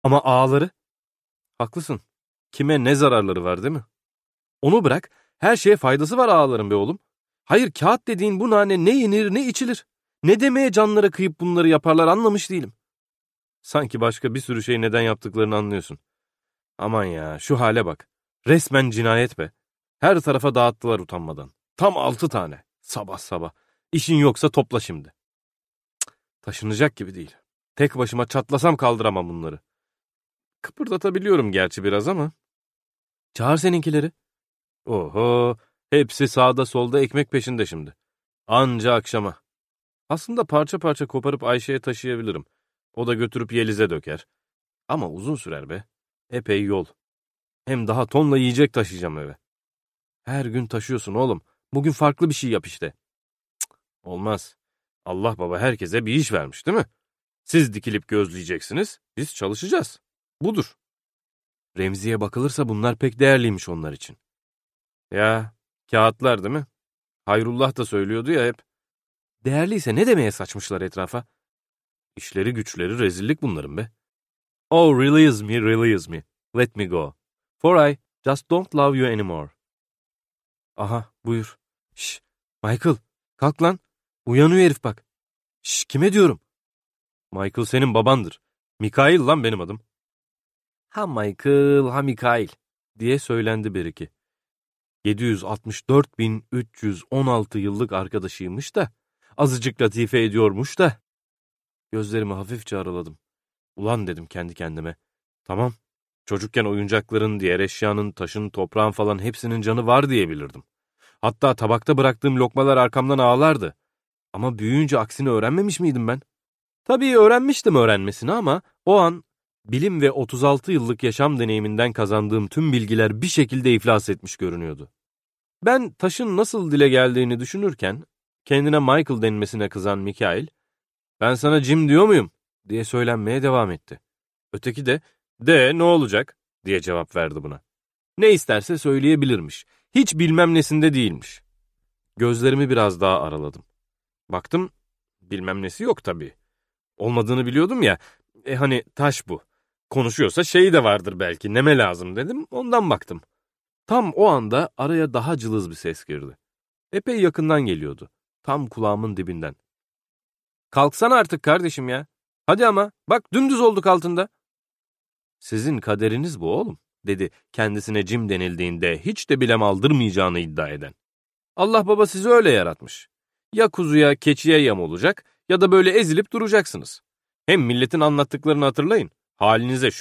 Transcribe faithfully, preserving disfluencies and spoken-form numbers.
Ama ağaları? Haklısın. Kime ne zararları var değil mi? Onu bırak, her şeye faydası var ağaların be oğlum. Hayır, kağıt dediğin bu nane ne yenir ne içilir. Ne demeye canlara kıyıp bunları yaparlar anlamış değilim. Sanki başka bir sürü şey neden yaptıklarını anlıyorsun. Aman ya, şu hale bak. Resmen cinayet be. Her tarafa dağıttılar utanmadan. Tam altı tane. Sabah sabah. İşin yoksa topla şimdi. Cık, taşınacak gibi değil. Tek başıma çatlasam kaldıramam bunları. Kıpırdatabiliyorum gerçi biraz ama. Çağır seninkileri. Oho, hepsi sağda solda ekmek peşinde şimdi. Anca akşama. Aslında parça parça koparıp Ayşe'ye taşıyabilirim. O da götürüp Yeliz'e döker. Ama uzun sürer be. Epey yol. Hem daha tonla yiyecek taşıyacağım eve. Her gün taşıyorsun oğlum. Bugün farklı bir şey yap işte. Cık, olmaz. Allah baba herkese bir iş vermiş değil mi? Siz dikilip gözleyeceksiniz, biz çalışacağız. Budur. Remzi'ye bakılırsa bunlar pek değerliymiş onlar için. Ya, kağıtlar değil mi? Hayrullah da söylüyordu ya hep. Değerliyse ne demeye saçmışlar etrafa? İşleri güçleri rezillik bunların be. Oh, release me, release me. Let me go. For I just don't love you anymore. Aha, buyur. Şş, Michael, kalk lan. Uyanıyor herif bak. Şş, kime diyorum? Michael senin babandır. Mikail lan benim adım. Ha Michael, ha Mikail diye söylendi bir iki. yedi yüz altmış dört bin üç yüz on altı yıllık arkadaşıymış da, azıcık latife ediyormuş da. Gözlerimi hafifçe araladım. Ulan dedim kendi kendime. Tamam, çocukken oyuncakların, diğer eşyanın, taşın, toprağın falan hepsinin canı var diye bilirdim. Hatta tabakta bıraktığım lokmalar arkamdan ağlardı. Ama büyüyünce aksini öğrenmemiş miydim ben? Tabii öğrenmiştim öğrenmesini ama o an bilim ve otuz altı yıllık yaşam deneyiminden kazandığım tüm bilgiler bir şekilde iflas etmiş görünüyordu. Ben taşın nasıl dile geldiğini düşünürken kendine Michael denmesine kızan Mikail, "Ben sana Jim diyor muyum?" diye söylenmeye devam etti. Öteki de "De ne olacak?" diye cevap verdi buna. Ne isterse söyleyebilirmiş. Hiç bilmem nesinde değilmiş. Gözlerimi biraz daha araladım. Baktım, bilmem nesi yok tabii. Olmadığını biliyordum ya, e hani taş bu. Konuşuyorsa şeyi de vardır belki, neme lazım dedim, ondan baktım. Tam o anda araya daha cılız bir ses girdi. Epey yakından geliyordu. Tam kulağımın dibinden. "Kalksana artık kardeşim ya. Hadi ama, bak dümdüz olduk altında." "Sizin kaderiniz bu oğlum," dedi kendisine Jim denildiğinde hiç de bilem aldırmayacağını iddia eden. "Allah baba sizi öyle yaratmış. Ya kuzuya, keçiye yem olacak ya da böyle ezilip duracaksınız. Hem milletin anlattıklarını hatırlayın. Halinize